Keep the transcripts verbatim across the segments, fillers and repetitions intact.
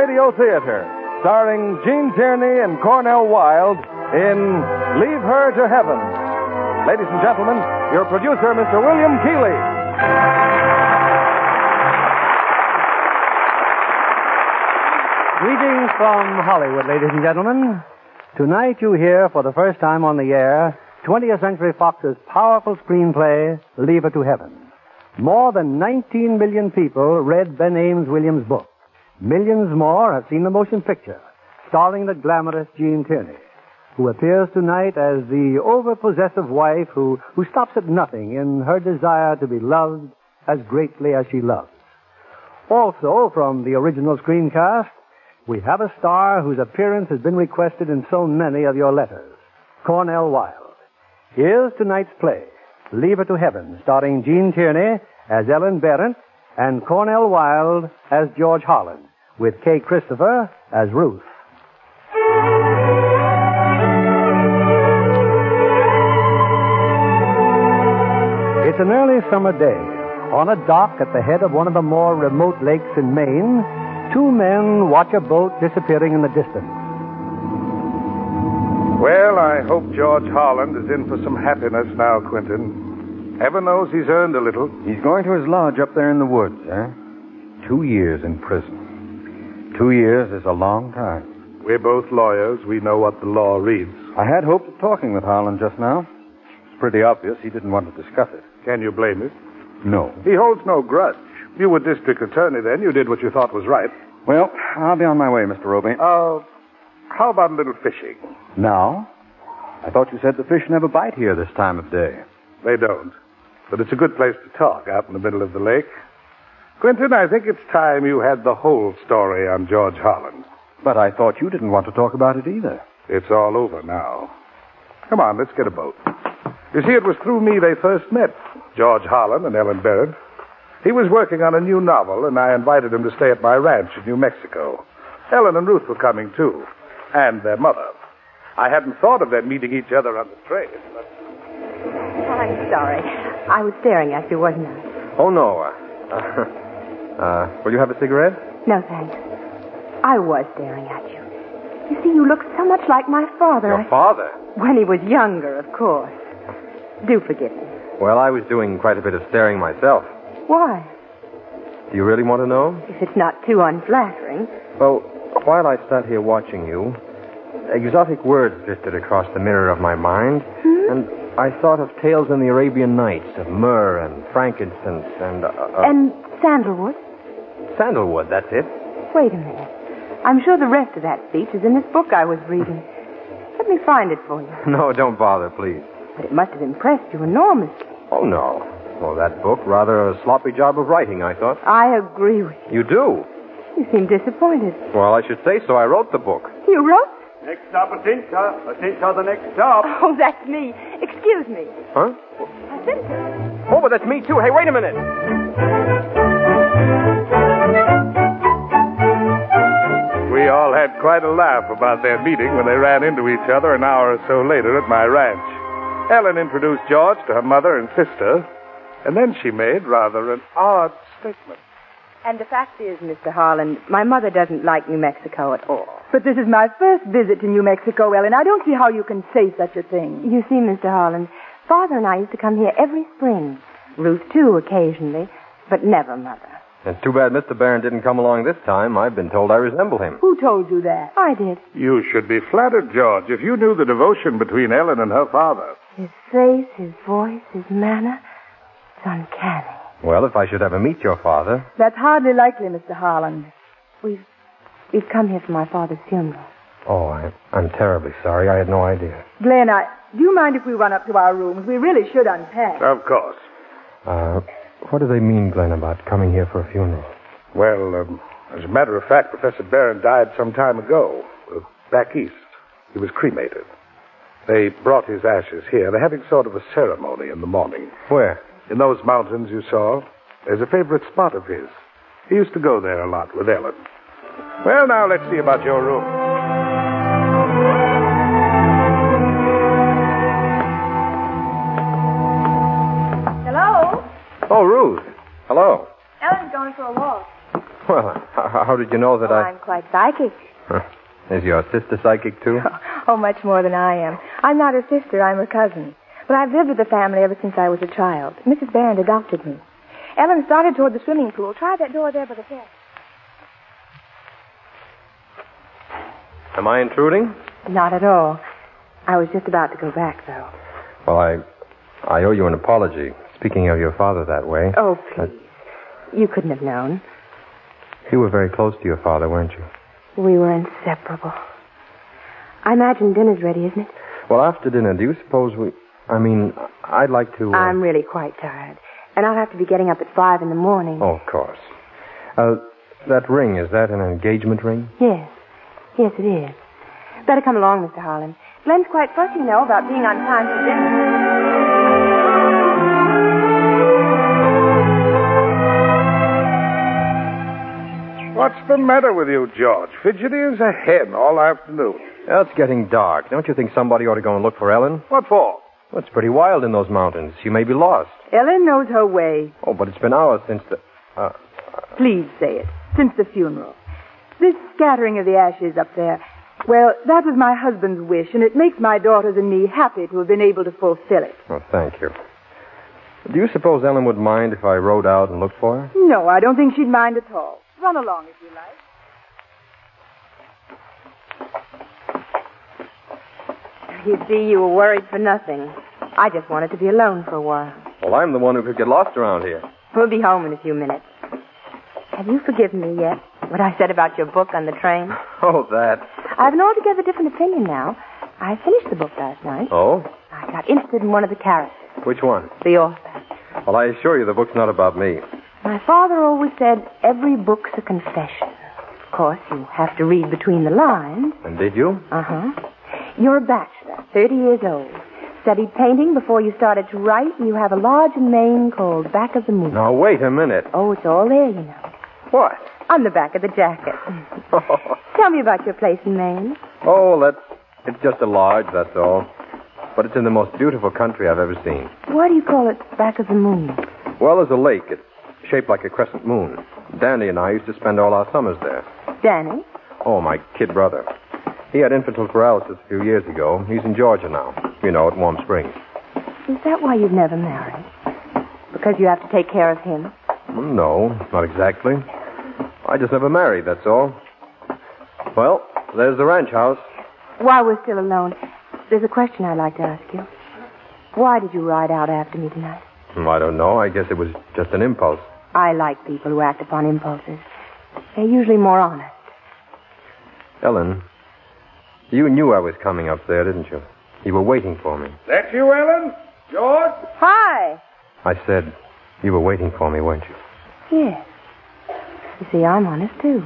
Radio Theater, starring Gene Tierney and Cornell Wilde in Leave Her to Heaven. Ladies and gentlemen, your producer, Mister William Keighley. Greetings from Hollywood, ladies and gentlemen. Tonight you hear, for the first time on the air, twentieth Century Fox's powerful screenplay, Leave Her to Heaven. More than nineteen million people read Ben Ames Williams' book. Millions more have seen the motion picture, starring the glamorous Gene Tierney, who appears tonight as the over-possessive wife who, who stops at nothing in her desire to be loved as greatly as she loves. Also, from the original screencast, we have a star whose appearance has been requested in so many of your letters, Cornell Wilde. Here's tonight's play, Leave Her to Heaven, starring Gene Tierney as Ellen Barrett and Cornell Wilde as George Holland, with Kay Christopher as Ruth. It's an early summer day. On a dock at the head of one of the more remote lakes in Maine, two men watch a boat disappearing in the distance. Well, I hope George Holland is in for some happiness now, Quentin. Heaven knows he's earned a little. He's going to his lodge up there in the woods, eh? Two years in prison. Two years is a long time. We're both lawyers. We know what the law reads. I had hoped of talking with Holland just now. It's pretty obvious he didn't want to discuss it. Can you blame him? No. He holds no grudge. You were district attorney then. You did what you thought was right. Well, I'll be on my way, Mister Roby. Uh, how about a little fishing? Now? I thought you said the fish never bite here this time of day. They don't. But it's a good place to talk, out in the middle of the lake. Quentin, I think it's time you had the whole story on George Holland. But I thought you didn't want to talk about it either. It's all over now. Come on, let's get a boat. You see, it was through me they first met, George Holland and Ellen Barrett. He was working on a new novel, and I invited him to stay at my ranch in New Mexico. Ellen and Ruth were coming, too, and their mother. I hadn't thought of them meeting each other on the train, but... I'm sorry. I was staring at you, wasn't I? Oh, no. Uh, uh, will you have a cigarette? No, thanks. I was staring at you. You see, you look so much like my father. Your I... father? When he was younger, of course. Do forgive me. Well, I was doing quite a bit of staring myself. Why? Do you really want to know? If it's not too unflattering. Well, while I sat here watching you, exotic words drifted across the mirror of my mind, Hmm? and I thought of tales in the Arabian Nights, of myrrh and frankincense and... Uh, uh, And sandalwood? sandalwood, that's it. Wait a minute. I'm sure the rest of that speech is in this book I was reading. Let me find it for you. No, don't bother, please. But it must have impressed you enormously. Oh, no. Well, that book, rather a sloppy job of writing, I thought. I agree with you. You do? You seem disappointed. Well, I should say so. I wrote the book. You wrote? Next stop, Atinka. Atinka, the next stop. Oh, that's me. Excuse me. Huh? Jacinta. Oh, but that's me, too. Hey, wait a minute. We all had quite a laugh about their meeting when they ran into each other an hour or so later at my ranch. Ellen introduced George to her mother and sister, and then she made rather an odd statement. And the fact is, Mister Harland, my mother doesn't like New Mexico at all. But this is my first visit to New Mexico, Ellen. I don't see how you can say such a thing. You see, Mister Harland, Father and I used to come here every spring. Ruth, too, occasionally, but never Mother. It's too bad Mister Barron didn't come along this time. I've been told I resemble him. Who told you that? I did. You should be flattered, George, if you knew the devotion between Ellen and her father. His face, his voice, his manner, it's uncanny. Well, if I should ever meet your father... That's hardly likely, Mister Harland. We've, we've come here for my father's funeral. Oh, I, I'm terribly sorry. I had no idea. Glenn, I, do you mind if we run up to our rooms? We really should unpack. Of course. Uh, what do they mean, Glenn, about coming here for a funeral? Well, um, as a matter of fact, Professor Barron died some time ago, uh, back east. He was cremated. They brought his ashes here. They're having sort of a ceremony in the morning. Where? In those mountains you saw. There's a favorite spot of his. He used to go there a lot with Ellen. Well, now, let's see about your room. Hello? Oh, Ruth. Hello. Ellen's going for a walk. Well, how, how did you know that oh, I... I'm quite psychic. Huh. Is your sister psychic, too? Oh, much more than I am. I'm not her sister. I'm her cousin. But I've lived with the family ever since I was a child. Missus Barron adopted me. Ellen started toward the swimming pool. Try that door there by the desk. Am I intruding? Not at all. I was just about to go back, though. Well, I... I owe you an apology. Speaking of your father that way... Oh, please. I... You couldn't have known. You were very close to your father, weren't you? We were inseparable. I imagine dinner's ready, isn't it? Well, after dinner, do you suppose we... I mean, I'd like to... Uh... I'm really quite tired. And I'll have to be getting up at five in the morning. Oh, of course. Uh, that ring, is that an engagement ring? Yes. Yes, it is. Better come along, Mister Harlan. Glenn's quite fussy, you know, about being on time for dinner. What's the matter with you, George? Fidgety as a hen all afternoon. Well, it's getting dark. Don't you think somebody ought to go and look for Ellen? What for? Well, it's pretty wild in those mountains. She may be lost. Ellen knows her way. Oh, but it's been hours since the... Uh, Please say it. Since the funeral. This scattering of the ashes up there, well, that was my husband's wish, and it makes my daughters and me happy to have been able to fulfill it. well, thank you. Do you suppose Ellen would mind if I rode out and looked for her? No, I don't think she'd mind at all. Run along if you like. You see, you were worried for nothing. I just wanted to be alone for a while. Well, I'm the one who could get lost around here. We'll be home in a few minutes. Have you forgiven me yet? What I said about your book on the train? Oh, that. I have an altogether different opinion now. I finished the book last night. Oh? I got interested in one of the characters. Which one? The author. Well, I assure you the book's not about me. My father always said every book's a confession. Of course, you have to read between the lines. And did you? Uh-huh. You're a bachelor, thirty years old. Studied painting before you started to write, and you have a lodge in Maine called Back of the Moon. Now, wait a minute. Oh, it's all there, you know. What? On the back of the jacket. Tell me about your place in Maine. Oh, that's... It's just a lodge, that's all. But it's in the most beautiful country I've ever seen. Why do you call it Back of the Moon? Well, there's a lake. It's shaped like a crescent moon. Danny and I used to spend all our summers there. Danny? Oh, my kid brother. He had infantile paralysis a few years ago. He's in Georgia now. You know, at Warm Springs. Is that why you've never married? Because you have to take care of him? No, not exactly. I just never married, that's all. Well, there's the ranch house. While we're still alone, there's a question I'd like to ask you. Why did you ride out after me tonight? I don't know. I guess it was just an impulse. I like people who act upon impulses. They're usually more honest. Ellen, you knew I was coming up there, didn't you? You were waiting for me. That you, Ellen? George? Hi. I said you were waiting for me, weren't you? Yes. You see, I'm honest, too.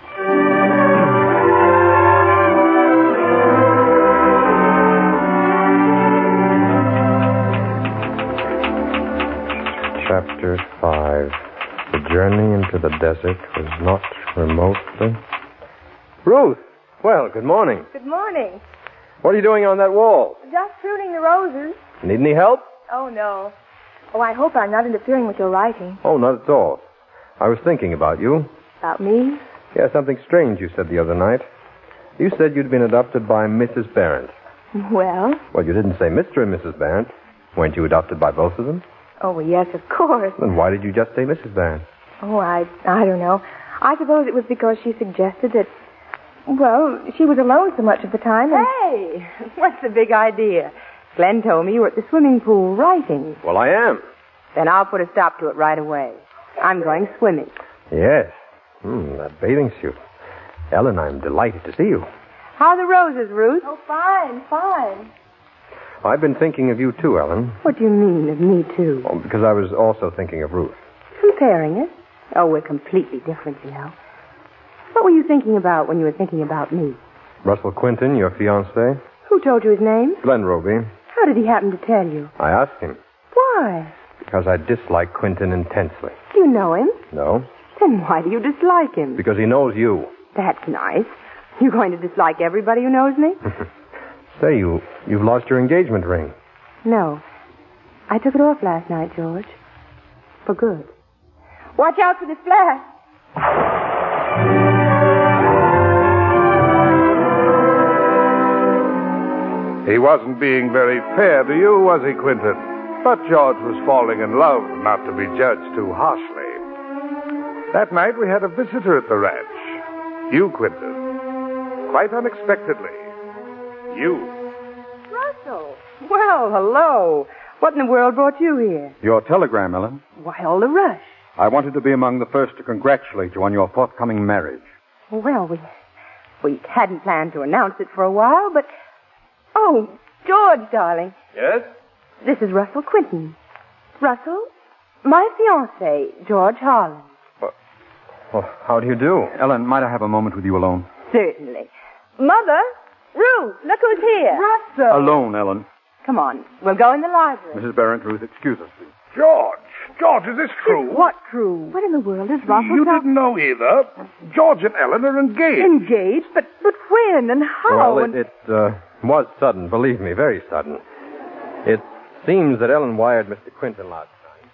Chapter five. The journey into the desert was not remotely... Ruth! Well, good morning. Good morning. What are you doing on that wall? Just pruning the roses. Need any help? Oh, no. Oh, I hope I'm not interfering with your writing. Oh, not at all. I was thinking about you. About me? Yeah, something strange you said the other night. You said you'd been adopted by Missus Barrett. Well? Well, you didn't say Mister and Missus Barrett. Weren't you adopted by both of them? Oh, yes, of course. Then why did you just say Missus Barrett? Oh, I, I don't know. I suppose it was because she suggested that, well, she was alone so much of the time. And... Hey, what's the big idea? Glenn told me you were at the swimming pool writing. Well, I am. Then I'll put a stop to it right away. I'm going swimming. Yes. Hmm, that bathing suit. Ellen, I'm delighted to see you. How are the roses, Ruth? Oh, fine, fine. I've been thinking of you, too, Ellen. What do you mean of me, too? Oh, because I was also thinking of Ruth. Comparing us? Oh, we're completely different, you know. What were you thinking about when you were thinking about me? Russell Quinton, your fiancé. Who told you his name? Glenn Roby. How did he happen to tell you? I asked him. Why? Because I dislike Quinton intensely. Do you know him? No. Then why do you dislike him? Because he knows you. That's nice. You're going to dislike everybody who knows me? Say, you, you've lost your engagement ring. No. I took it off last night, George. For good. Watch out for the splash. He wasn't being very fair to you, was he, Quentin? But George was falling in love, not to be judged too harshly. That night we had a visitor at the ranch. You, Quentin. Quite unexpectedly. You. Russell. Well, hello. What in the world brought you here? Your telegram, Ellen. Why all the rush? I wanted to be among the first to congratulate you on your forthcoming marriage. Well, we we hadn't planned to announce it for a while, but... Oh, George, darling. Yes? This is Russell Quinton. Russell, my fiancé, George Harlan. Well, well, how do you do? Ellen, might I have a moment with you alone? Certainly. Mother, Ruth, look who's here. Russell. Alone, Ellen. Come on, we'll go in the library. Missus Barrett, Ruth, excuse us, please. George! George, is this true? What true? What in the world is Russell? You talk- didn't know either. George and Ellen are engaged. Engaged? But but when and how? Well, and... it, it uh, was sudden, believe me, very sudden. It seems that Ellen wired Mister Quinton last time.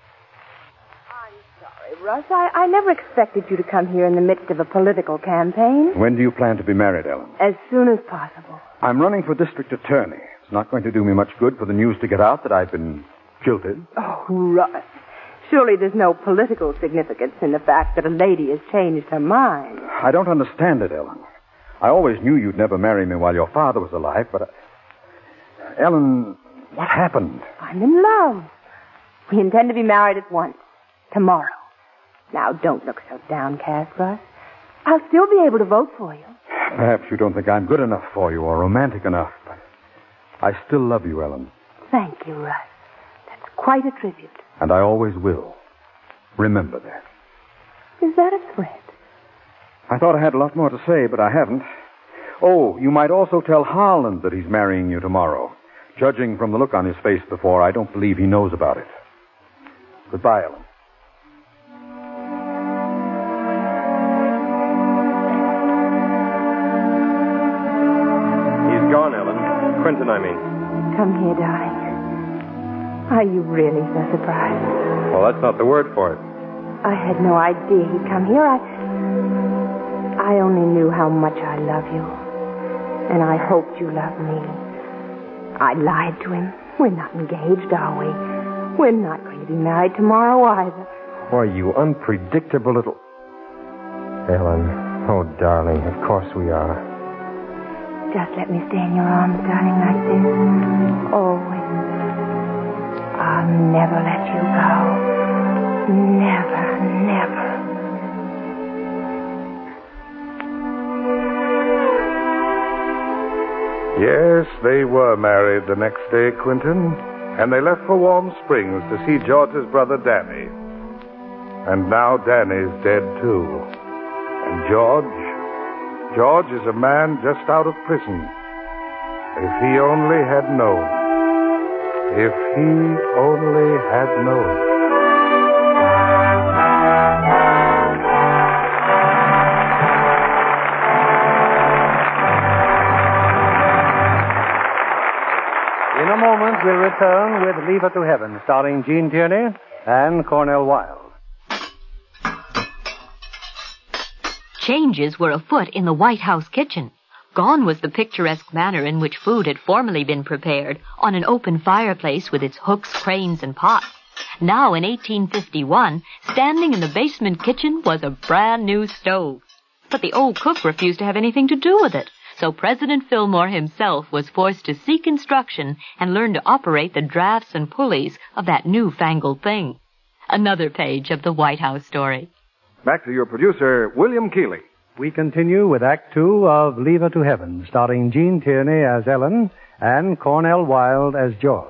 I'm sorry, Russ. I, I never expected you to come here in the midst of a political campaign. When do you plan to be married, Ellen? As soon as possible. I'm running for district attorney. It's not going to do me much good for the news to get out that I've been jilted. Oh, Russ. Surely there's no political significance in the fact that a lady has changed her mind. I don't understand it, Ellen. I always knew you'd never marry me while your father was alive, but... I... Ellen, what happened? I'm in love. We intend to be married at once. Tomorrow. Now, don't look so downcast, Russ. I'll still be able to vote for you. Perhaps you don't think I'm good enough for you or romantic enough, but I still love you, Ellen. Thank you, Russ. That's quite a tribute. And I always will. Remember that. Is that a threat? I thought I had a lot more to say, but I haven't. Oh, you might also tell Harlan that he's marrying you tomorrow. Judging from the look on his face before, I don't believe he knows about it. Goodbye, Ellen. He's gone, Ellen. Quinton, I mean. Come here, darling. Are you really so surprised? Well, that's not the word for it. I had no idea he'd come here. I... I only knew how much I love you. And I hoped you loved me. I lied to him. We're not engaged, are we? We're not going to be married tomorrow either. Why, you unpredictable little... Ellen, oh, darling, of course we are. Just let me stay in your arms, darling, like this. Always. I'll never let you go. Never, never. Yes, they were married the next day, Quentin. And they left for Warm Springs to see George's brother, Danny. And now Danny's dead, too. And George... George is a man just out of prison. If he only had known. If he only had known. In a moment, we'll return with Leave It to Heaven, starring Gene Tierney and Cornell Wilde. Changes were afoot in the White House kitchen. Gone was the picturesque manner in which food had formerly been prepared on an open fireplace with its hooks, cranes, and pots. Now, in eighteen fifty-one, standing in the basement kitchen was a brand new stove. But the old cook refused to have anything to do with it, so President Fillmore himself was forced to seek instruction and learn to operate the drafts and pulleys of that newfangled thing. Another page of the White House story. Back to your producer, William Keighley. We continue with Act Two of Leave It to Heaven, starring Gene Tierney as Ellen and Cornell Wilde as George.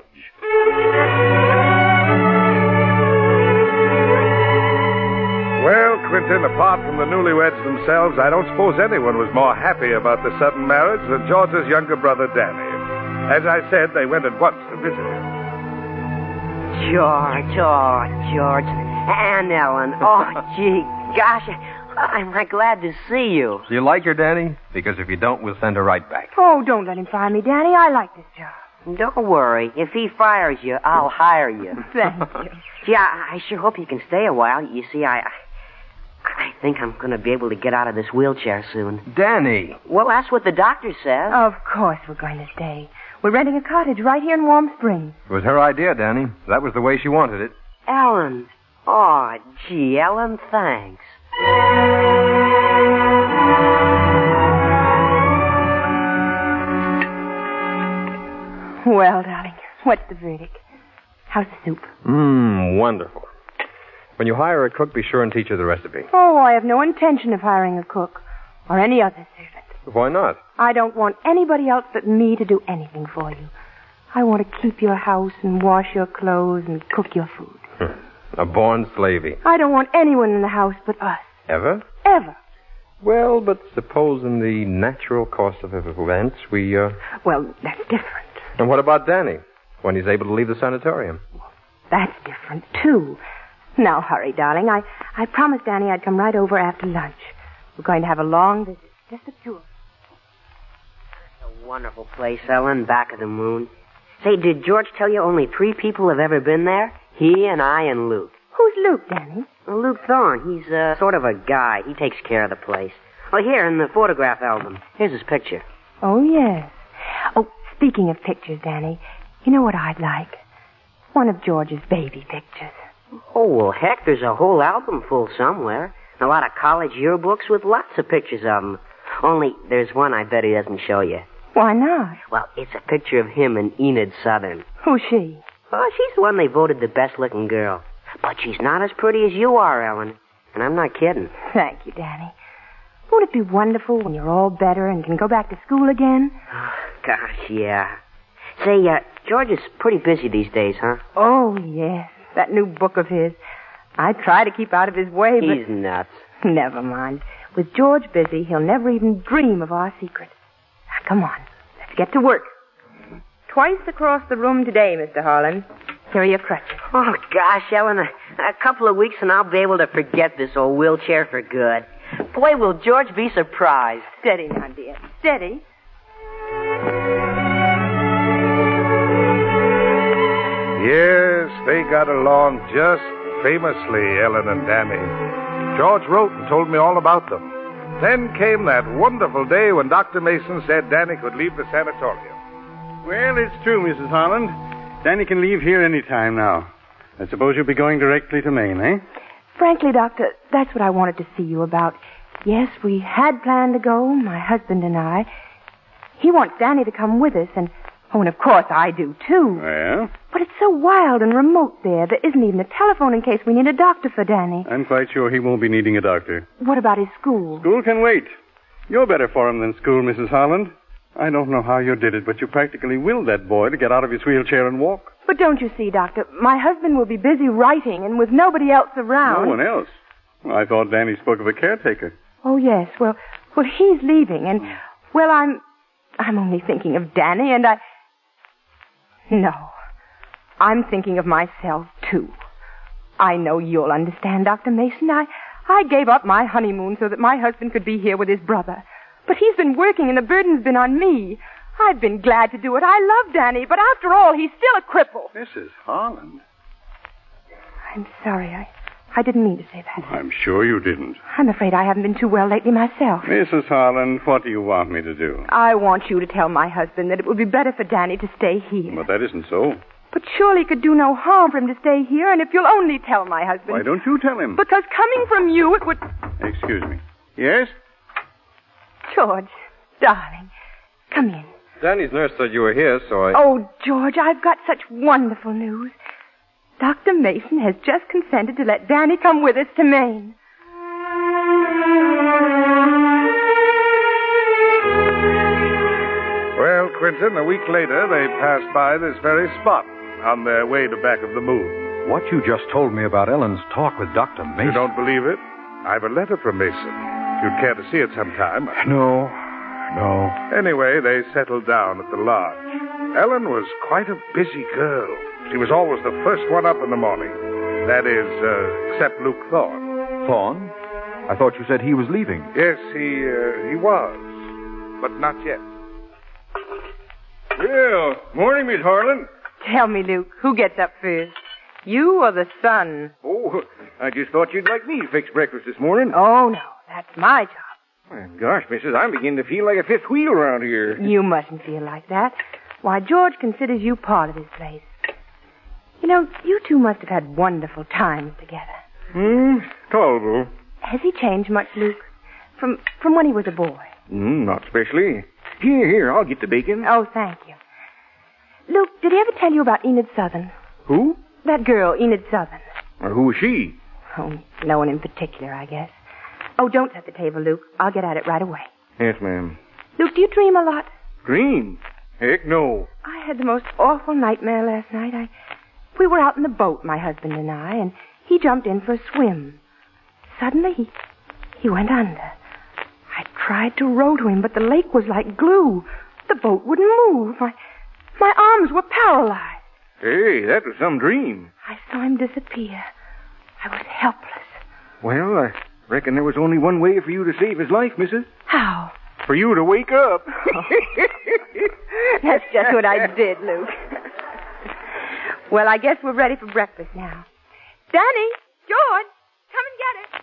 Well, Quentin, apart from the newlyweds themselves, I don't suppose anyone was more happy about the sudden marriage than George's younger brother, Danny. As I said, they went at once to visit him. George, oh, George. And Ellen. Oh, gee, gosh, I'm right glad to see you. Do you like her, Danny? Because if you don't, we'll send her right back. Oh, don't let him fire me, Danny. I like this job. Don't worry. If he fires you, I'll hire you. Thank you. Gee, I, I sure hope you can stay a while. You see, I... I think I'm going to be able to get out of this wheelchair soon. Danny! Well, that's what the doctor says. Of course we're going to stay. We're renting a cottage right here in Warm Springs. It was her idea, Danny. That was the way she wanted it. Ellen. Oh, gee, Ellen, thanks. Well, darling, what's the verdict? How's the soup? Mmm, wonderful. When you hire a cook, be sure and teach her the recipe. Oh, I have no intention of hiring a cook or any other servant. Why not? I don't want anybody else but me to do anything for you. I want to keep your house and wash your clothes and cook your food. A born slavey. I don't want anyone in the house but us. Ever? Ever. Well, but suppose in the natural course of events we, uh... Well, that's different. And what about Danny? When he's able to leave the sanatorium? That's different, too. Now, hurry, darling. I, I promised Danny I'd come right over after lunch. We're going to have a long visit. Just the two of us. It's a wonderful place, Ellen, back of the moon. Say, did George tell you only three people have ever been there? He and I and Luke. Who's Luke, Danny? Well, Luke Thorne. He's uh, sort of a guy. He takes care of the place. Oh, here, in the photograph album. Here's his picture. Oh, yes. Oh, speaking of pictures, Danny, you know what I'd like? One of George's baby pictures. Oh, well, heck, there's a whole album full somewhere. A lot of college yearbooks with lots of pictures of him. Only, there's one I bet he doesn't show you. Why not? Well, it's a picture of him and Enid Southern. Who's she? Oh, she's the one they voted the best-looking girl. But she's not as pretty as you are, Ellen. And I'm not kidding. Thank you, Danny. Won't it be wonderful when you're all better and can go back to school again? Gosh, yeah. Say, uh, George is pretty busy these days, huh? Oh, yes. That new book of his. I try to keep out of his way, but... He's nuts. Never mind. With George busy, he'll never even dream of our secret. Now, come on. Let's get to work. Twice across the room today, Mister Harlan. Here are your crutches. Oh, gosh, Ellen, a, a couple of weeks and I'll be able to forget this old wheelchair for good. Boy, will George be surprised. Steady now, dear. Steady. Yes, they got along just famously, Ellen and Danny. George wrote and told me all about them. Then came that wonderful day when Doctor Mason said Danny could leave the sanatorium. Well, it's true, Missus Harland. Danny can leave here any time now. I suppose you'll be going directly to Maine, eh? Frankly, Doctor, that's what I wanted to see you about. Yes, we had planned to go, my husband and I. He wants Danny to come with us, and, oh, and of course I do, too. Well? But it's so wild and remote there. There isn't even a telephone in case we need a doctor for Danny. I'm quite sure he won't be needing a doctor. What about his school? School can wait. You're better for him than school, Missus Harland. I don't know how you did it, but you practically willed that boy to get out of his wheelchair and walk. But don't you see, Doctor, my husband will be busy writing and with nobody else around. No one else? Well, I thought Danny spoke of a caretaker. Oh, yes. Well, well, he's leaving, and, well, I'm, I'm only thinking of Danny, and I... No. I'm thinking of myself, too. I know you'll understand, Doctor Mason. I, I gave up my honeymoon so that my husband could be here with his brother. But he's been working, and the burden's been on me. I've been glad to do it. I love Danny, but after all, he's still a cripple. Missus Harland. I'm sorry. I, I didn't mean to say that. I'm sure you didn't. I'm afraid I haven't been too well lately myself. Missus Harland, what do you want me to do? I want you to tell my husband that it would be better for Danny to stay here. But that isn't so. But surely it could do no harm for him to stay here, and if you'll only tell my husband... Why don't you tell him? Because coming from you, it would... Excuse me. Yes? George, darling, come in. Danny's nurse said you were here, so I... Oh, George, I've got such wonderful news. Doctor Mason has just consented to let Danny come with us to Maine. Well, Quentin, a week later, they passed by this very spot on their way to back of the moon. What you just told me about Ellen's talk with Doctor Mason... You don't believe it? I've a letter from Mason. If you'd care to see it sometime. No, no. Anyway, they settled down at the lodge. Ellen was quite a busy girl. She was always the first one up in the morning. That is, uh, except Luke Thorne. Thorne? I thought you said he was leaving. Yes, he, uh, he was. But not yet. Well, morning, Miss Harland. Tell me, Luke, who gets up first? You or the sun? Oh, I just thought you'd like me to fix breakfast this morning. Oh, no. That's my job. Well, gosh, missus, I'm beginning to feel like a fifth wheel around here. You mustn't feel like that. Why, George considers you part of his place. You know, you two must have had wonderful times together. Hmm, tolerable. Has he changed much, Luke? From from when he was a boy? Mm, not especially. Here, here, I'll get the bacon. Oh, thank you. Luke, did he ever tell you about Enid Southern? Who? That girl, Enid Southern. Or who is she? Oh, no one in particular, I guess. Oh, don't set the table, Luke. I'll get at it right away. Yes, ma'am. Luke, do you dream a lot? Dream? Heck, no. I had the most awful nightmare last night. I, we were out in the boat, my husband and I, and he jumped in for a swim. Suddenly, he, he went under. I tried to row to him, but the lake was like glue. The boat wouldn't move. My, my arms were paralyzed. Hey, that was some dream. I saw him disappear. I was helpless. Well, I reckon there was only one way for you to save his life, missus. How? For you to wake up. Oh. That's just what I did, Luke. Well, I guess we're ready for breakfast now. Danny, George, come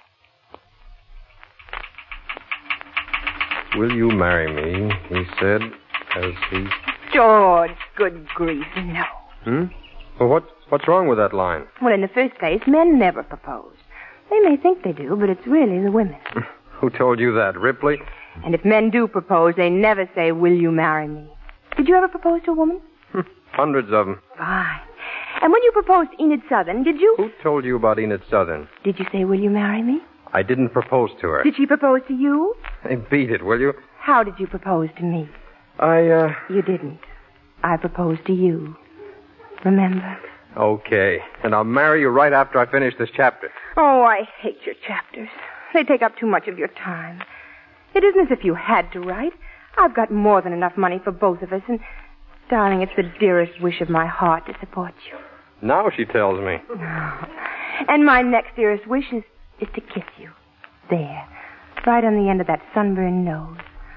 and get it. Will you marry me? He said, as he... George, good grief, no. Hmm? Well, what, what's wrong with that line? Well, in the first place, men never propose. They may think they do, but it's really the women. Who told you that, Ripley? And if men do propose, they never say, will you marry me? Did you ever propose to a woman? Hundreds of them. Fine. And when you proposed to Enid Southern, did you... Who told you about Enid Southern? Did you say, will you marry me? I didn't propose to her. Did she propose to you? Hey, beat it, will you? How did you propose to me? I, uh... You didn't. I proposed to you. Remember? Okay. And I'll marry you right after I finish this chapter. Oh, I hate your chapters. They take up too much of your time. It isn't as if you had to write. I've got more than enough money for both of us, and, darling, it's the dearest wish of my heart to support you. Now she tells me. Oh. And my next dearest wish is, is to kiss you. There. Right on the end of that sunburned nose.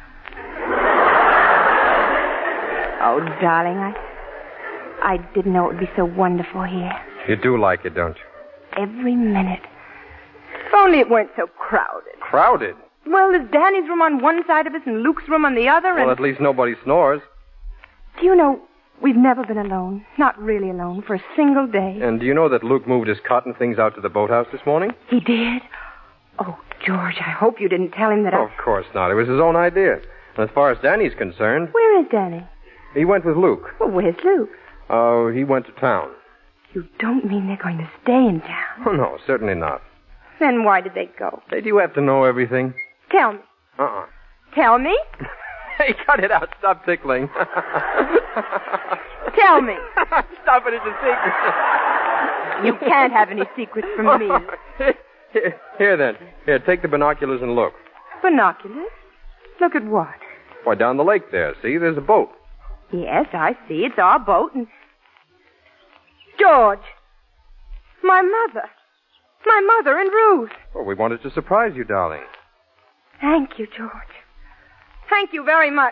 Oh, darling, I... I didn't know it would be so wonderful here. You do like it, don't you? Every minute. If only it weren't so crowded. Crowded? Well, there's Danny's room on one side of us and Luke's room on the other, and... Well, at least nobody snores. Do you know, we've never been alone. Not really alone, for a single day. And do you know that Luke moved his cotton things out to the boathouse this morning? He did? Oh, George, I hope you didn't tell him that I... Of course not. It was his own idea. And as far as Danny's concerned... Where is Danny? He went with Luke. Well, where's Luke? Oh, uh, he went to town. You don't mean they're going to stay in town? Oh, no, certainly not. Then why did they go? Hey, do you have to know everything? Tell me. Uh-uh. Tell me? Hey, cut it out. Stop tickling. Tell me. Stop it. It's a secret. You can't have any secrets from me. Here, here, then. Here, take the binoculars and look. Binoculars? Look at what? Why, down the lake there. See, there's a boat. Yes, I see. It's our boat and... George! My mother. My mother and Ruth. Well, we wanted to surprise you, darling. Thank you, George. Thank you very much.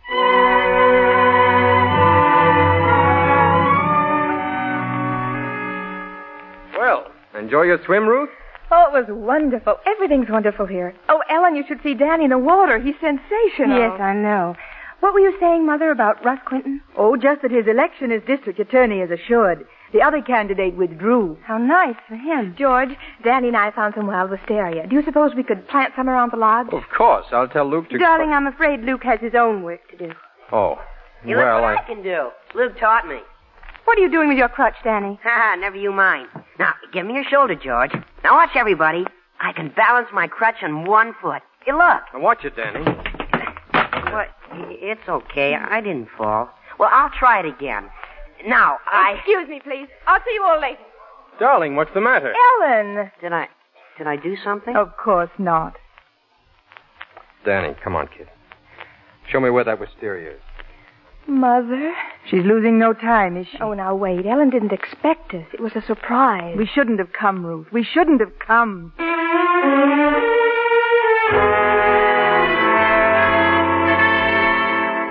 Well, enjoy your swim, Ruth? Oh, it was wonderful. Everything's wonderful here. Oh, Ellen, you should see Danny in the water. He's sensational. Yes, I know. What were you saying, Mother, about Russ Quinton? Oh, just that his election as district attorney is assured. The other candidate withdrew. How nice for him. George, Danny and I found some wild wisteria. Do you suppose we could plant some around the lodge? Of course. I'll tell Luke to... Darling, I'm afraid Luke has his own work to do. Oh. You well, look what I... I can do. Luke taught me. What are you doing with your crutch, Danny? Ha ha, never you mind. Now, give me your shoulder, George. Now watch everybody. I can balance my crutch on one foot. You look. Now watch it, Danny. What? It's okay. I didn't fall. Well, I'll try it again. Now, I... Excuse me, please. I'll see you all later. Darling, what's the matter? Ellen! Did I... Did I do something? Of course not. Danny, come on, kid. Show me where that wisteria is. Mother? She's losing no time, is she? Oh, now wait. Ellen didn't expect us. It was a surprise. We shouldn't have come, Ruth. We shouldn't have come.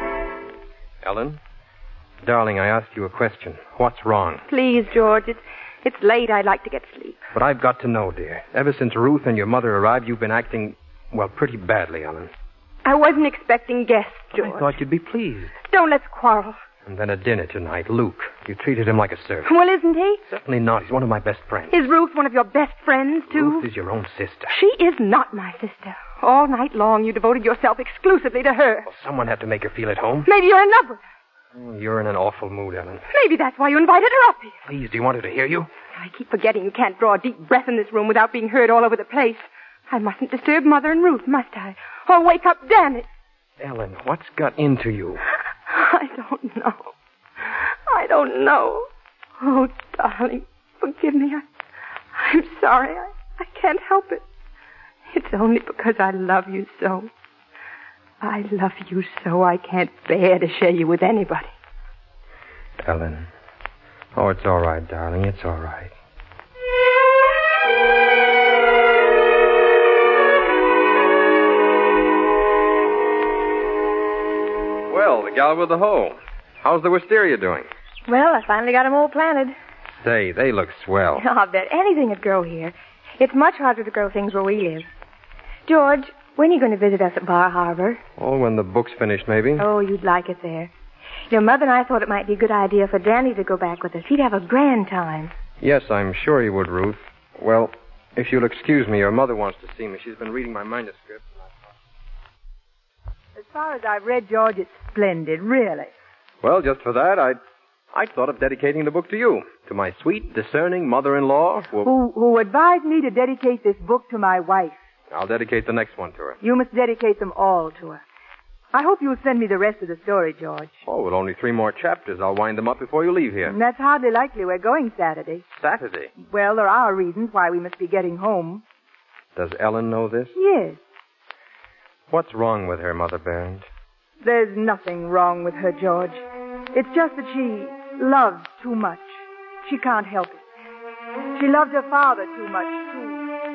Ellen? Darling, I asked you a question. What's wrong? Please, George. It's, It's late. I'd like to get sleep. But I've got to know, dear. Ever since Ruth and your mother arrived, you've been acting, well, pretty badly, Ellen. I wasn't expecting guests, George. I thought you'd be pleased. Don't let's quarrel. And then at dinner tonight, Luke. You treated him like a servant. Well, isn't he? Certainly not. He's one of my best friends. Is Ruth one of your best friends, too? Ruth is your own sister. She is not my sister. All night long, you devoted yourself exclusively to her. Well, someone had to make her feel at home. Maybe you're in love with her. Oh, you're in an awful mood, Ellen. Maybe that's why you invited her up here. Please, do you want her to hear you? I keep forgetting you can't draw a deep breath in this room without being heard all over the place. I mustn't disturb Mother and Ruth, must I? Or wake up Danny. Ellen, what's got into you? I don't know. I don't know. Oh, darling, forgive me. I, I'm sorry. I, I can't help it. It's only because I love you so. I love you so I can't bear to share you with anybody. Ellen. Oh, it's all right, darling. It's all right. Well, the gal with the hoe. How's the wisteria doing? Well, I finally got them all planted. Say, they look swell. I'll bet anything would grow here. It's much harder to grow things where we live. George, when are you going to visit us at Bar Harbor? Oh, when the book's finished, maybe. Oh, you'd like it there. Your mother and I thought it might be a good idea for Danny to go back with us. He'd have a grand time. Yes, I'm sure he would, Ruth. Well, if you'll excuse me, your mother wants to see me. She's been reading my manuscript. As far as I've read, George, it's splendid, really. Well, just for that, I'd, I'd thought of dedicating the book to you, to my sweet, discerning mother-in-law. Who... Who, who advised me to dedicate this book to my wife. I'll dedicate the next one to her. You must dedicate them all to her. I hope you'll send me the rest of the story, George. Oh, with only three more chapters, I'll wind them up before you leave here. And that's hardly likely. We're going Saturday. Saturday? Well, there are reasons why we must be getting home. Does Ellen know this? Yes. What's wrong with her, Mother Behrens? There's nothing wrong with her, George. It's just that she loves too much. She can't help it. She loved her father too much, too.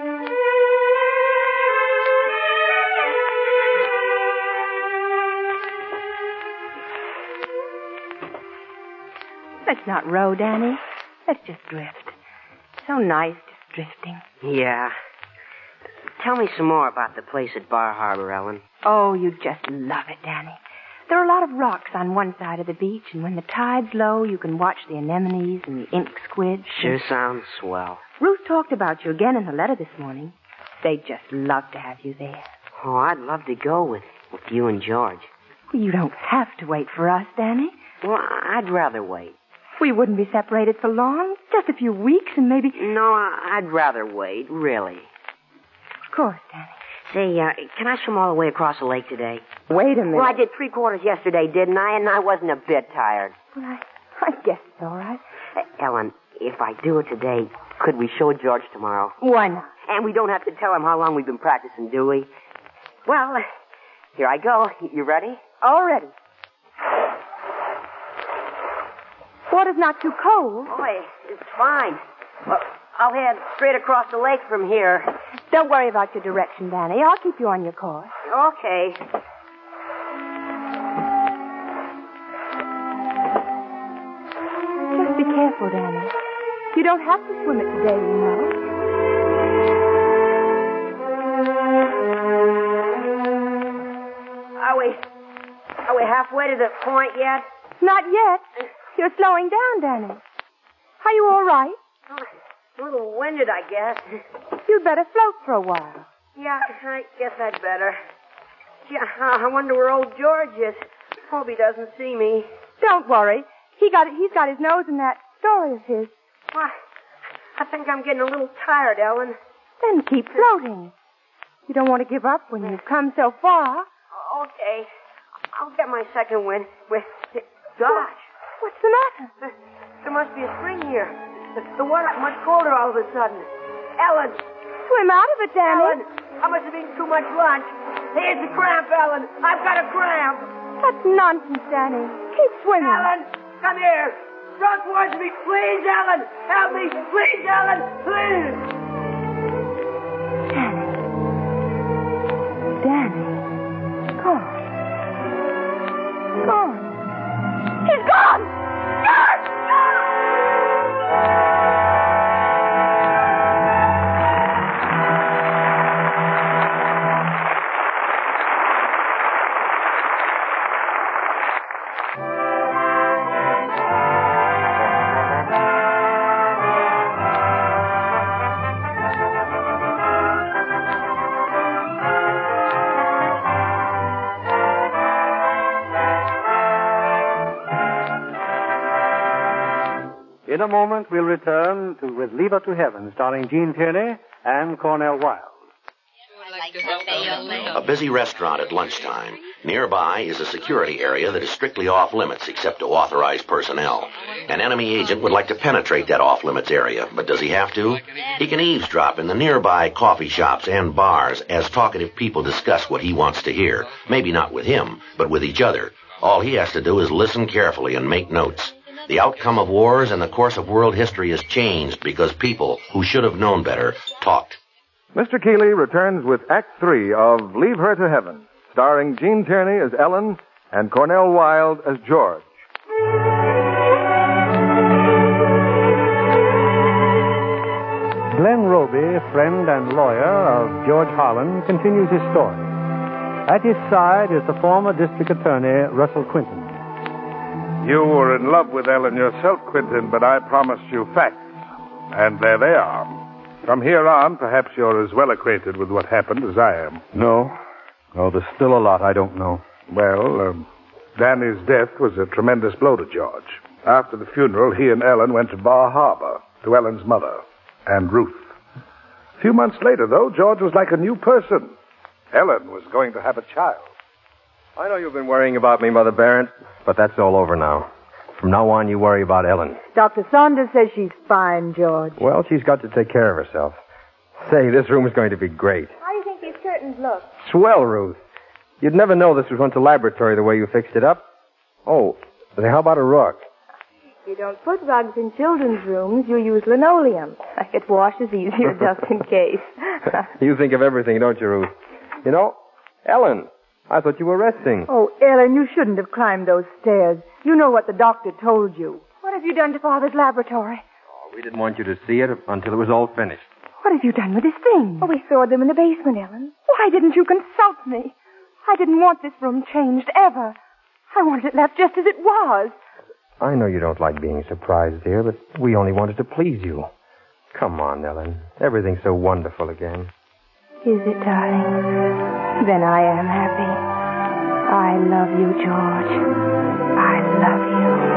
Let's not row, Danny. Let's just drift. So nice just drifting. Yeah. Tell me some more about the place at Bar Harbor, Ellen. Oh, you'd just love it, Danny. There are a lot of rocks on one side of the beach, and when the tide's low, you can watch the anemones and the ink squids. Sure and... sounds swell. Ruth talked about you again in her letter this morning. They'd just love to have you there. Oh, I'd love to go with, with you and George. Well, you don't have to wait for us, Danny. Well, I'd rather wait. We wouldn't be separated for long. Just a few weeks and maybe... No, I'd rather wait, really. Of course, Danny. Say, uh, can I swim all the way across the lake today? Wait a minute. Well, I did three quarters yesterday, didn't I? And I wasn't a bit tired. Well, I, I guess it's all right. Uh, Ellen, if I do it today, could we show George tomorrow? Why not? And we don't have to tell him how long we've been practicing, do we? Well, here I go. You ready? All ready. Water's not too cold. Boy, it's fine. Well, I'll head straight across the lake from here. Don't worry about your direction, Danny. I'll keep you on your course. Okay. Just be careful, Danny. You don't have to swim it today, you know. Are we... Are we halfway to the point yet? Not yet. You're slowing down, Danny. Are you all right? Oh, a little winded, I guess. You'd better float for a while. Yeah, I guess I'd better. Gee, I wonder where old George is. Hope he doesn't see me. Don't worry. He got He's got his nose in that story of his. Well, I think I'm getting a little tired, Ellen. Then keep floating. You don't want to give up when you've come so far. Okay. I'll get my second wind. With... Gosh. What's the matter? There must be a spring here. The, the water's much colder all of a sudden. Ellen! Swim out of it, Danny. Ellen, I must have eaten too much lunch. Here's a cramp, Ellen. I've got a cramp. That's nonsense, Danny. Keep swimming. Ellen, come here. Run towards me, please, Ellen. Help me, please, Ellen, please. Danny. Danny. Gone. Gone. He's gone! Gone! Gone! In a moment, we'll return to With Leave Her to Heaven, starring Gene Tierney and Cornell Wilde. A busy restaurant at lunchtime. Nearby is a security area that is strictly off-limits except to authorized personnel. An enemy agent would like to penetrate that off-limits area, but does he have to? He can eavesdrop in the nearby coffee shops and bars as talkative people discuss what he wants to hear. Maybe not with him, but with each other. All he has to do is listen carefully and make notes. The outcome of wars and the course of world history has changed because people who should have known better talked. Mister Keeley returns with Act Three of Leave Her to Heaven, starring Gene Tierney as Ellen and Cornell Wilde as George. Glenn Roby, friend and lawyer of George Harlan, continues his story. At his side is the former district attorney, Russell Quinton. You were in love with Ellen yourself, Quinton, but I promised you facts. And there they are. From here on, perhaps you're as well acquainted with what happened as I am. No. No, there's still a lot I don't know. Well, um, Danny's death was a tremendous blow to George. After the funeral, he and Ellen went to Bar Harbor, to Ellen's mother, and Ruth. A few months later, though, George was like a new person. Ellen was going to have a child. I know you've been worrying about me, Mother Barrett, but that's all over now. From now on, you worry about Ellen. Doctor Saunders says she's fine, George. Well, she's got to take care of herself. Say, this room is going to be great. How do you think these curtains look? Swell, Ruth. You'd never know this was once a laboratory the way you fixed it up. Oh, then how about a rug? You don't put rugs in children's rooms. You use linoleum. It washes easier just in case. You think of everything, don't you, Ruth? You know, Ellen, I thought you were resting. Oh, Ellen, you shouldn't have climbed those stairs. You know what the doctor told you. What have you done to Father's laboratory? Oh, we didn't want you to see it until it was all finished. What have you done with his things? Oh, we stored them in the basement, Ellen. Why didn't you consult me? I didn't want this room changed ever. I wanted it left just as it was. I know you don't like being surprised, dear, but we only wanted to please you. Come on, Ellen. Everything's so wonderful again. Is it, darling? Then I am happy. I love you, George. I love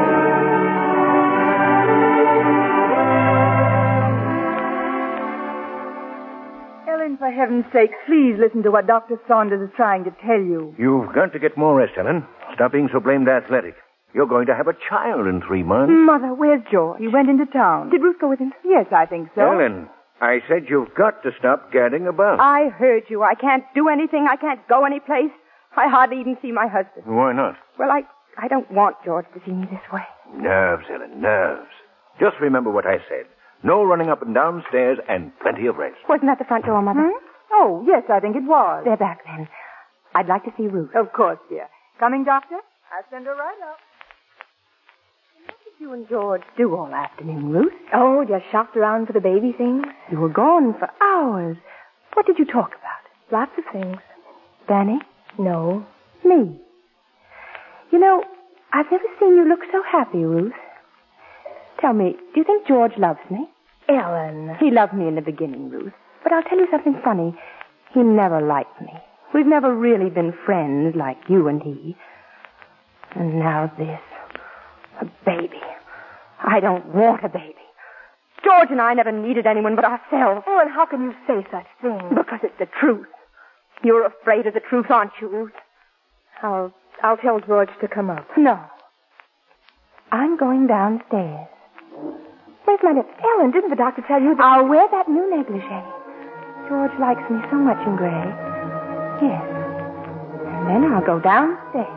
you. Ellen, for heaven's sake, please listen to what Doctor Saunders is trying to tell you. You've got to get more rest, Ellen. Stop being so blamed athletic. You're going to have a child in three months. Mother, where's George? He went into town. Did Ruth go with him? Yes, I think so. Ellen, I said you've got to stop gadding about. I heard you. I can't do anything. I can't go any place. I hardly even see my husband. Why not? Well, I, I don't want George to see me this way. Nerves, Ellen, nerves. Just remember what I said. No running up and down stairs and plenty of rest. Wasn't that the front door, Mother? Hmm? Oh, yes, I think it was. They're back then. I'd like to see Ruth. Of course, dear. Coming, Doctor? I'll send her right up. What did you and George do all afternoon, Ruth? Oh, just shopped around for the baby things. You were gone for hours. What did you talk about? Lots of things. Danny? No. Me. You know, I've never seen you look so happy, Ruth. Tell me, do you think George loves me? Ellen. He loved me in the beginning, Ruth. But I'll tell you something funny. He never liked me. We've never really been friends like you and he. And now this. A baby. I don't want a baby. George and I never needed anyone but ourselves. Ellen, how can you say such things? Because it's the truth. You're afraid of the truth, aren't you, Ruth? I'll, I'll tell George to come up. No. I'm going downstairs. Where's my lip? Ellen, didn't the doctor tell you that... I'll wear that new negligee. George likes me so much in gray. Yes. And then I'll go downstairs.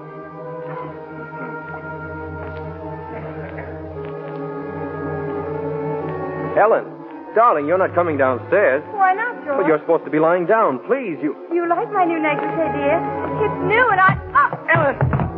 Ellen, darling, you're not coming downstairs. Why not, George? But you're supposed to be lying down. Please, you... You like my new negligee, dear? It's new and I... Ah, Ellen!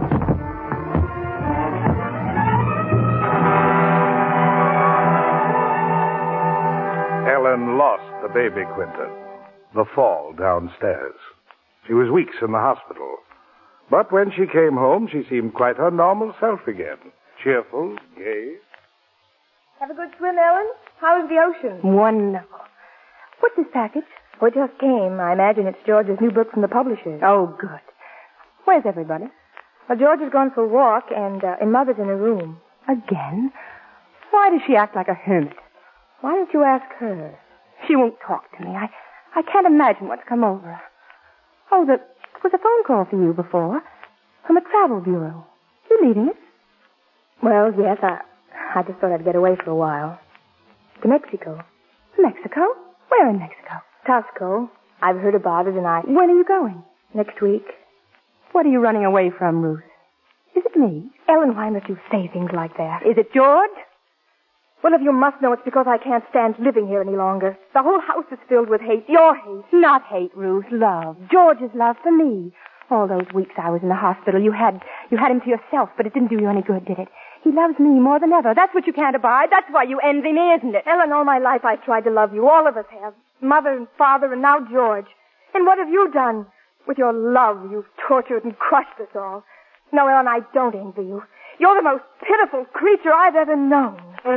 Ellen lost the baby, Quinton. The fall downstairs. She was weeks in the hospital. But when she came home, she seemed quite her normal self again. Cheerful, gay. Have a good swim, Ellen? How is the ocean? Wonderful. What's this package? Oh, it just came. I imagine it's George's new book from the publishers. Oh, good. Where's everybody? Well, George has gone for a walk, and, uh, and Mother's in her room. Again? Why does she act like a hermit? Why don't you ask her? She won't talk to me. I, I can't imagine what's come over her. Oh, there was a phone call for you before. From a travel bureau. You leaving it? Well, yes, I, I just thought I'd get away for a while. To Mexico. Mexico? Where in Mexico? Tasco. I've heard about it, and I... When are you going? Next week. What are you running away from, Ruth? Is it me? Ellen, why must you say things like that? Is it George? Well, if you must know, it's because I can't stand living here any longer. The whole house is filled with hate. Your hate. Not hate, Ruth. Love. George's love for me. All those weeks I was in the hospital, you had you had him to yourself, but it didn't do you any good, did it? He loves me more than ever. That's what you can't abide. That's why you envy me, isn't it? Ellen, all my life I've tried to love you. All of us have. Mother and father and now George. And what have you done? With your love, you've tortured and crushed us all. No, Ellen, I don't envy you. You're the most pitiful creature I've ever known.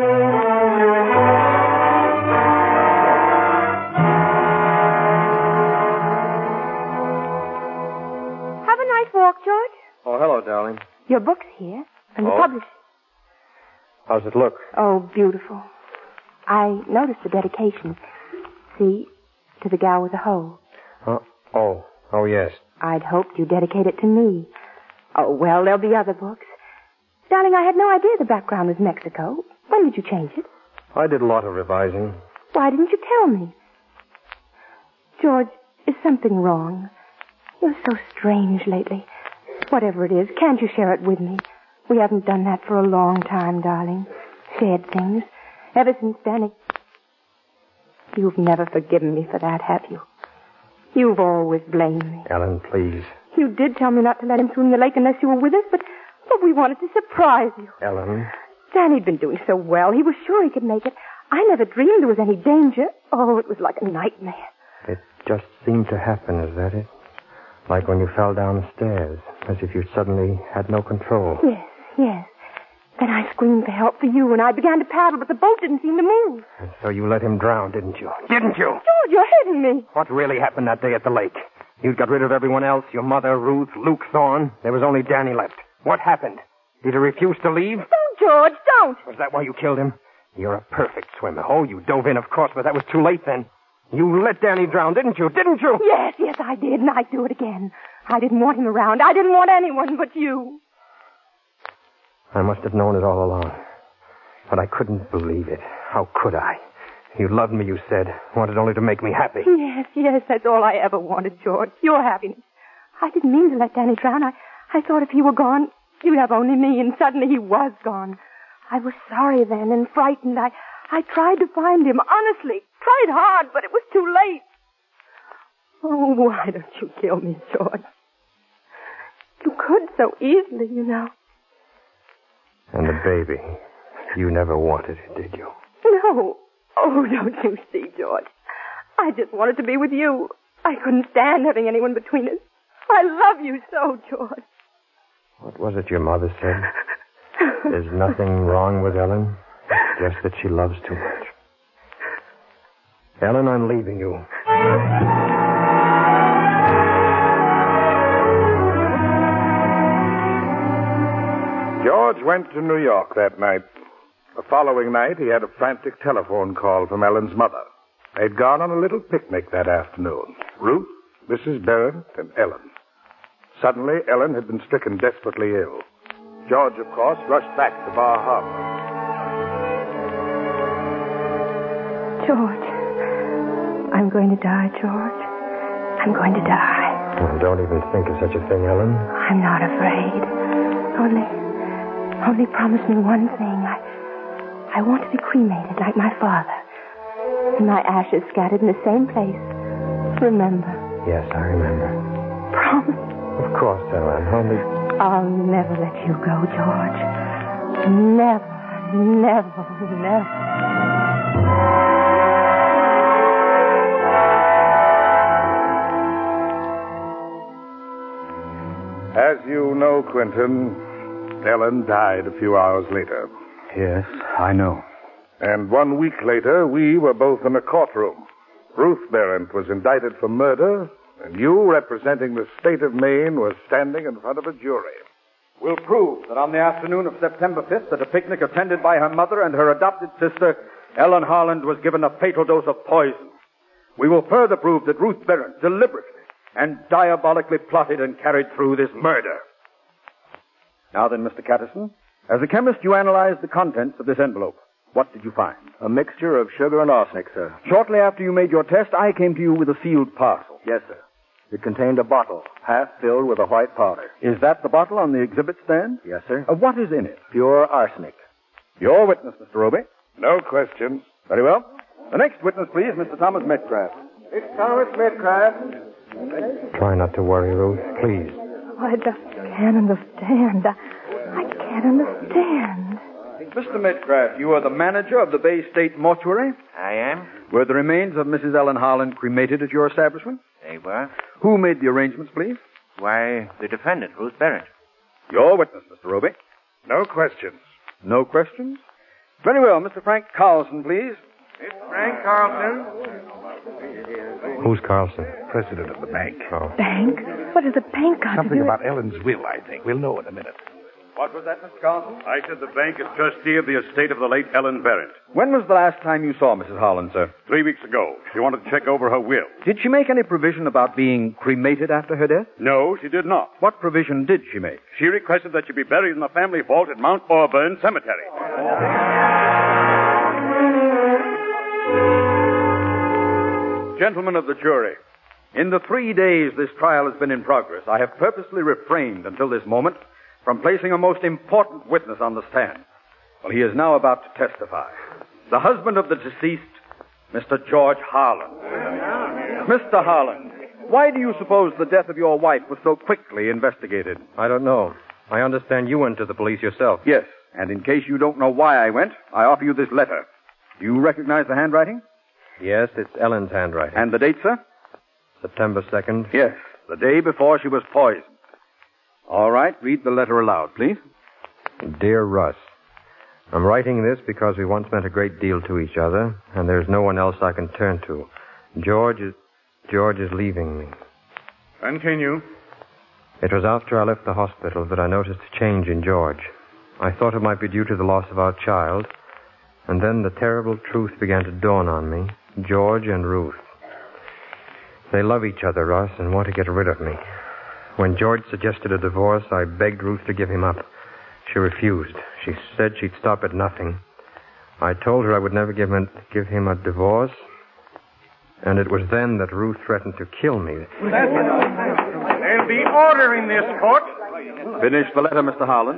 Have a nice walk, George. Oh, hello, darling. Your book's here, and the Oh? publisher. How's it look? Oh, beautiful. I noticed the dedication. See, to the gal with the hoe. Uh, oh, oh, yes. I'd hoped you'd dedicate it to me. Oh, well, there'll be other books. Darling, I had no idea the background was Mexico. When did you change it? I did a lot of revising. Why didn't you tell me? George, is something wrong? You're so strange lately. Whatever it is, can't you share it with me? We haven't done that for a long time, darling. Shared things. Ever since Danny... You've never forgiven me for that, have you? You've always blamed me. Ellen, please. You did tell me not to let him swim the lake unless you were with us, but, but we wanted to surprise you. Ellen. Danny'd been doing so well. He was sure he could make it. I never dreamed there was any danger. Oh, it was like a nightmare. It just seemed to happen, is that it? Like when you fell down the stairs, as if you suddenly had no control. Yes, yes. Then I screamed for help for you, and I began to paddle, but the boat didn't seem to move. And so you let him drown, didn't you? Didn't you? George, you're hitting me. What really happened that day at the lake? You'd got rid of everyone else, your mother, Ruth, Luke Thorne. There was only Danny left. What happened? Did he refuse to leave? Don't, George, don't. Was that why you killed him? You're a perfect swimmer. Oh, you dove in, of course, but that was too late then. You let Danny drown, didn't you? Didn't you? Yes, yes, I did, and I'd do it again. I didn't want him around. I didn't want anyone but you. I must have known it all along. But I couldn't believe it. How could I? You loved me, you said. Wanted only to make me happy. Yes, yes, that's all I ever wanted, George. Your happiness. I didn't mean to let Danny drown. I, I thought if he were gone, you'd have only me, and suddenly he was gone. I was sorry then and frightened. I, I tried to find him, honestly. Tried hard, but it was too late. Oh, why don't you kill me, George? You could so easily, you know. And the baby. You never wanted it, did you? No. Oh, don't you see, George? I just wanted to be with you. I couldn't stand having anyone between us. I love you so, George. What was it your mother said? There's nothing wrong with Ellen. It's just that she loves too much. Ellen, I'm leaving you. George went to New York that night. The following night, he had a frantic telephone call from Ellen's mother. They'd gone on a little picnic that afternoon. Ruth, Missus Barrett, and Ellen. Suddenly, Ellen had been stricken desperately ill. George, of course, rushed back to Bar Harbor. George, I'm going to die, George. I'm going to die. Well, don't even think of such a thing, Ellen. I'm not afraid. Only, only promise me one thing. I, I want to be cremated like my father. And my ashes scattered in the same place. Remember? Yes, I remember. Promise. Of course, Ellen. Only... I'll never let you go, George. Never, never, never. As you know, Quentin, Ellen died a few hours later. Yes, I know. And one week later, we were both in a courtroom. Ruth Barrett was indicted for murder, and you, representing the state of Maine, were standing in front of a jury. will prove that on the afternoon of September fifth, at a picnic attended by her mother and her adopted sister, Ellen Harland was given a fatal dose of poison. We will further prove that Ruth Barrett deliberately and diabolically plotted and carried through this murder. Now then, Mister Catterson, as a chemist, you analyzed the contents of this envelope. What did you find? A mixture of sugar and arsenic, sir. Shortly after you made your test, I came to you with a sealed parcel. Yes, sir. It contained a bottle, half filled with a white powder. Is that the bottle on the exhibit stand? Yes, sir. Uh, what is in it? Pure arsenic. Your witness, Mister Roby. No questions. Very well. The next witness, please, Mister Thomas Metcalf. Mister Thomas Metcalf. Try not to worry, Ruth, please. I just can't understand. I, I can't understand. Mister Metcalf, you are the manager of the Bay State Mortuary? I am. Were the remains of Missus Ellen Harland cremated at your establishment? They were. Who made the arrangements, please? Why, the defendant, Ruth Barrett. Your witness, Mister Roby. No questions. No questions? Very well. Mister Frank Carlson, please. Mister Frank Carlson. Who's Carlson? President of the bank. Oh. Bank? What does the bank got Something to do? about Ellen's will, I think. We'll know in a minute. What was that, Mister Carlson? I said the bank is trustee of the estate of the late Ellen Barrett. When was the last time you saw Missus Harland, sir? Three weeks ago. She wanted to check over her will. Did she make any provision about being cremated after her death? No, she did not. What provision did she make? She requested that she be buried in the family vault at Mount Auburn Cemetery. Gentlemen of the jury, in the three days this trial has been in progress, I have purposely refrained until this moment from placing a most important witness on the stand. Well, he is now about to testify. The husband of the deceased, Mister George Harland. Mister Harland, why do you suppose the death of your wife was so quickly investigated? I don't know. I understand you went to the police yourself. Yes, and in case you don't know why I went, I offer you this letter. Do you recognize the handwriting? Yes, it's Ellen's handwriting. And the date, sir? September second. Yes, the day before she was poisoned. All right, read the letter aloud, please. Dear Russ, I'm writing this because we once meant a great deal to each other, and there's no one else I can turn to. George is... George is leaving me. Continue. It was after I left the hospital that I noticed a change in George. I thought it might be due to the loss of our child, and then the terrible truth began to dawn on me. George and Ruth. They love each other, Russ, and want to get rid of me. When George suggested a divorce, I begged Ruth to give him up. She refused. She said she'd stop at nothing. I told her I would never give him, give him a divorce, and it was then that Ruth threatened to kill me. There'll be order in this court. Finish the letter, Mister Harland.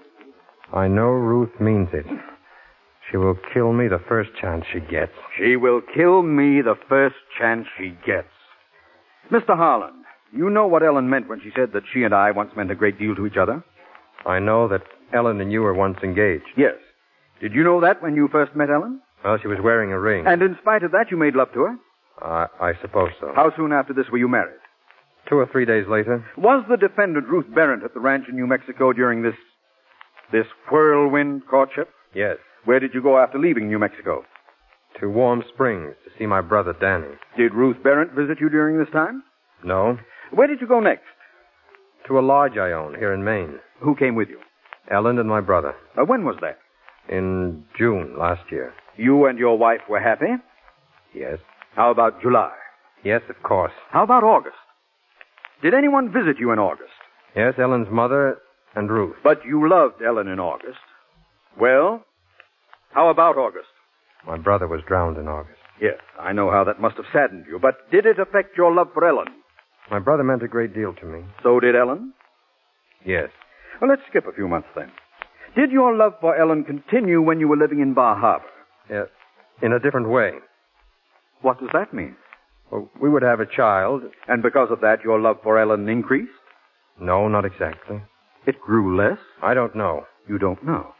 I know Ruth means it. She will kill me the first chance she gets. She will kill me the first chance she gets. Mister Harland, you know what Ellen meant when she said that she and I once meant a great deal to each other? I know that Ellen and you were once engaged. Yes. Did you know that when you first met Ellen? Well, she was wearing a ring. And in spite of that, you made love to her? Uh, I suppose so. How soon after this were you married? Two or three days later. Was the defendant Ruth Barrett at the ranch in New Mexico during this... this whirlwind courtship? Yes. Where did you go after leaving New Mexico? To Warm Springs to see my brother Danny. Did Ruth Barrett visit you during this time? No. Where did you go next? To a lodge I own here in Maine. Who came with you? Ellen and my brother. Uh, when was that? In June last year. You and your wife were happy? Yes. How about July? Yes, of course. How about August? Did anyone visit you in August? Yes, Ellen's mother and Ruth. But you loved Ellen in August. Well, how about August? My brother was drowned in August. Yes, I know how that must have saddened you, but did it affect your love for Ellen? My brother meant a great deal to me. So did Ellen? Yes. Well, let's skip a few months then. Did your love for Ellen continue when you were living in Bar Harbor? Yes. In a different way. What does that mean? Well, we would have a child. And because of that, your love for Ellen increased? No, not exactly. It grew less? I don't know. You don't know.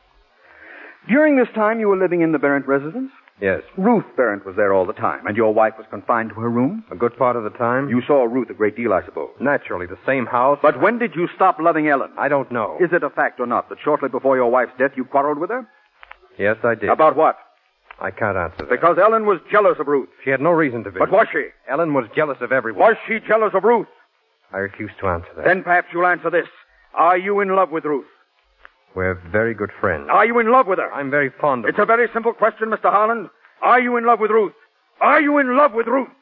During this time, you were living in the Barrett residence? Yes. Ruth Barrett was there all the time, and your wife was confined to her room? A good part of the time. You saw Ruth a great deal, I suppose. Naturally, the same house. But when did you stop loving Ellen? I don't know. Is it a fact or not that shortly before your wife's death you quarreled with her? Yes, I did. About what? I can't answer that. Because Ellen was jealous of Ruth. She had no reason to be. But was she? Ellen was jealous of everyone. Was she jealous of Ruth? I refuse to answer that. Then perhaps you'll answer this. Are you in love with Ruth? We're very good friends. Are you in love with her? I'm very fond of It's her. a very simple question, Mister Harland. Are you in love with Ruth? Are you in love with Ruth?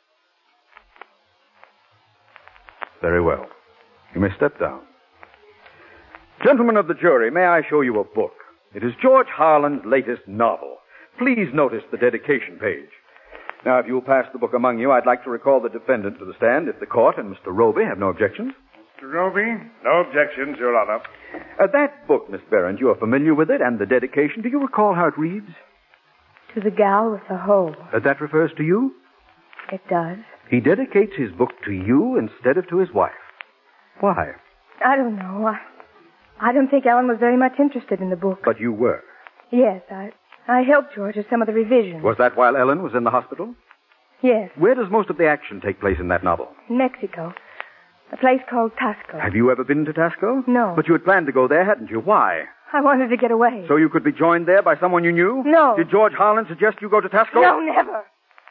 Very well. You may step down. Gentlemen of the jury, may I show you a book? It is George Harland's latest novel. Please notice the dedication page. Now, if you'll pass the book among you, I'd like to recall the defendant to the stand if the court and Mister Roby have no objections. Mister Roby? No objections, Your Honor. Uh, that book, Miss Behrens, you are familiar with it, and the dedication. Do you recall how it reads? To the gal with the hole. Uh, that refers to you? It does. He dedicates his book to you instead of to his wife. Why? I don't know. I, I don't think Ellen was very much interested in the book. But you were. Yes, I, I helped George with some of the revisions. Was that while Ellen was in the hospital? Yes, Where does most of the action take place in that novel? in Mexico. A place called Tasco. Have you ever been to Tasco? No. But you had planned to go there, hadn't you? Why? I wanted to get away. So you could be joined there by someone you knew? No. Did George Harland suggest you go to Tasco? No, never.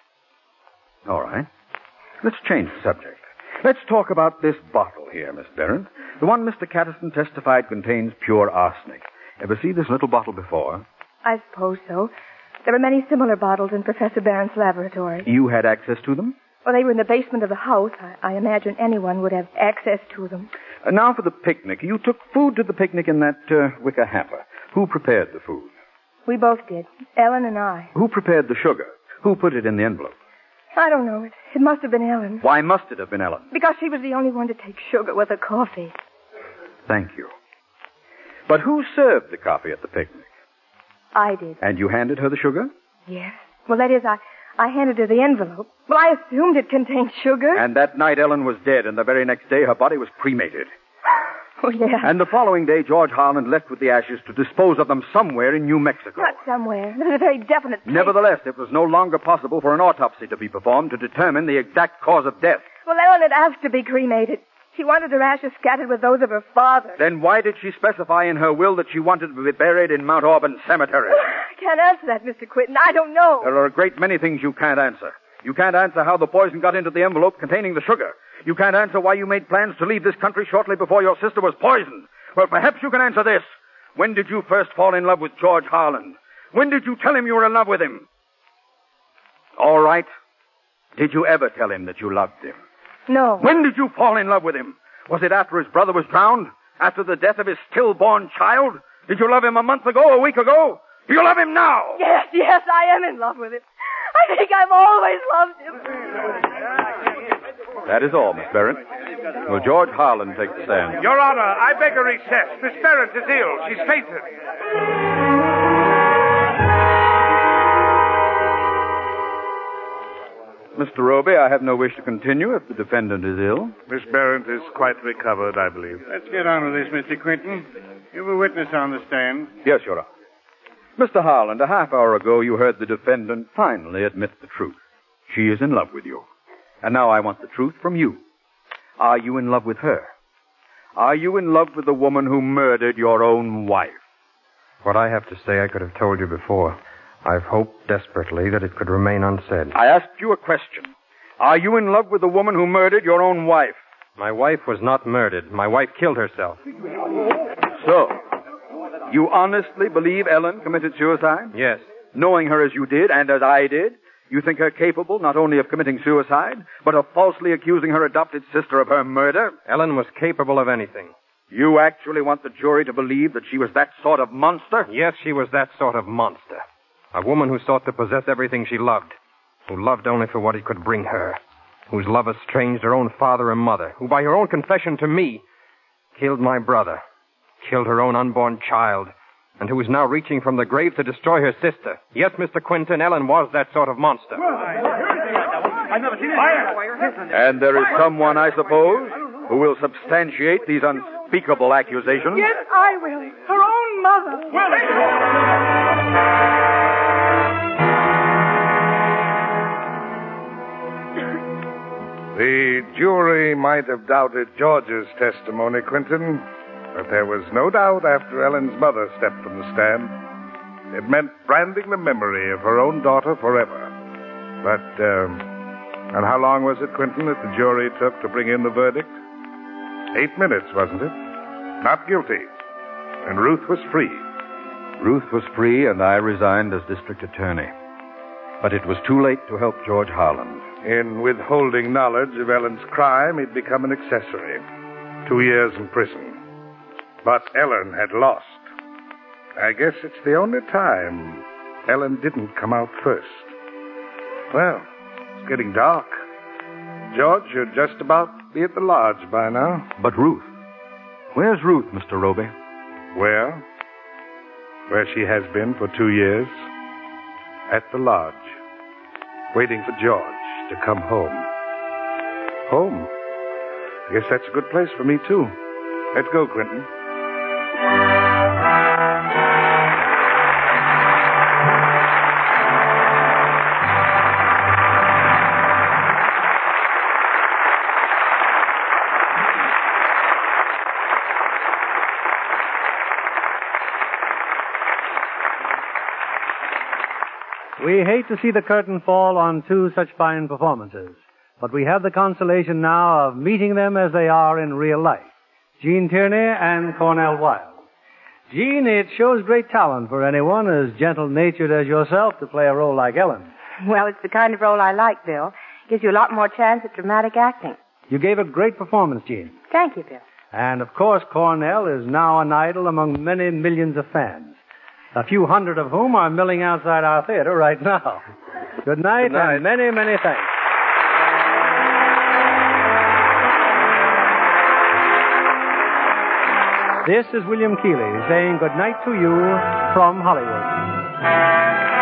All right. Let's change the subject. Let's talk about this bottle here, Miss Behrens. The one Mister Catterson testified contains pure arsenic. Ever see this little bottle before? I suppose so. There were many similar bottles in Professor Barron's laboratory. You had access to them? Well, they were in the basement of the house. I, I imagine anyone would have access to them. Uh, now for the picnic. You took food to the picnic in that uh, wicker hamper. Who prepared the food? We both did. Ellen and I. Who prepared the sugar? Who put it in the envelope? I don't know. It, it must have been Ellen. Why must it have been Ellen? Because she was the only one to take sugar with her coffee. Thank you. But who served the coffee at the picnic? I did. And you handed her the sugar? Yes. Well, that is, I, I handed her the envelope. Well, I assumed it contained sugar. And that night Ellen was dead, and the very next day her body was cremated. Oh, yeah. And the following day, George Harland left with the ashes to dispose of them somewhere in New Mexico. Not somewhere. There's a very definite place. Nevertheless, it was no longer possible for an autopsy to be performed to determine the exact cause of death. Well, Ellen had asked to be cremated. She wanted her ashes scattered with those of her father. Then why did she specify in her will that she wanted to be buried in Mount Auburn Cemetery? I can't answer that, Mister Quinton. I don't know. There are a great many things you can't answer. You can't answer how the poison got into the envelope containing the sugar. You can't answer why you made plans to leave this country shortly before your sister was poisoned. Well, perhaps you can answer this. When did you first fall in love with George Harland? When did you tell him you were in love with him? All right. Did you ever tell him that you loved him? No. When did you fall in love with him? Was it after his brother was drowned? After the death of his stillborn child? Did you love him a month ago, a week ago? Do you love him now? Yes, yes, I am in love with him. I think I've always loved him. That is all, Miss Barrett. Will George Harland take the stand? Your Honor, I beg a recess. Miss Barrett is ill. She's fainted. Mister Roby, I have no wish to continue if the defendant is ill. Miss Barrett is quite recovered, I believe. Let's get on with this, Mister Quinton. You have a witness on the stand. Yes, Your Honor. Mister Harland, a half hour ago you heard the defendant finally admit the truth. She is in love with you. And now I want the truth from you. Are you in love with her? Are you in love with the woman who murdered your own wife? What I have to say I could have told you before. I've hoped desperately that it could remain unsaid. I asked you a question. Are you in love with the woman who murdered your own wife? My wife was not murdered. My wife killed herself. So, you honestly believe Ellen committed suicide? Yes. Knowing her as you did, and as I did, you think her capable not only of committing suicide, but of falsely accusing her adopted sister of her murder? Ellen was capable of anything. You actually want the jury to believe that she was that sort of monster? Yes, she was that sort of monster. A woman who sought to possess everything she loved, who loved only for what it could bring her, whose love estranged her own father and mother, who by her own confession to me killed my brother, killed her own unborn child, and who is now reaching from the grave to destroy her sister. Yes, Mister Quinton, Ellen was that sort of monster. And there is someone, I suppose, who will substantiate these unspeakable accusations? Yes, I will. Her own mother. The jury might have doubted George's testimony, Quinton, but there was no doubt after Ellen's mother stepped from the stand. It meant branding the memory of her own daughter forever. But, um, and how long was it, Quinton, that the jury took to bring in the verdict? Eight minutes, wasn't it? not guilty. And Ruth was free. Ruth was free, and I resigned as district attorney. But it was too late to help George Harland. In withholding knowledge of Ellen's crime, he'd become an accessory. Two years in prison. But Ellen had lost. I guess it's the only time Ellen didn't come out first. Well, it's getting dark. George should just about be at the lodge by now. But Ruth? Where's Ruth, Mister Roby? Where? Where she has been for two years. At the lodge. Waiting for George to come home. Home? I guess that's a good place for me, too. Let's go, Quentin. We hate to see the curtain fall on two such fine performances, but we have the consolation now of meeting them as they are in real life. Gene Tierney and Cornell Wilde. Gene, it shows great talent for anyone as gentle-natured as yourself to play a role like Ellen. Well, it's the kind of role I like, Bill. Gives you a lot more chance at dramatic acting. You gave a great performance, Gene. Thank you, Bill. And, of course, Cornell is now an idol among many millions of fans, a few hundred of whom are milling outside our theater right now. Good night, Good night. And many, many thanks. This is William Keighley saying good night to you from Hollywood.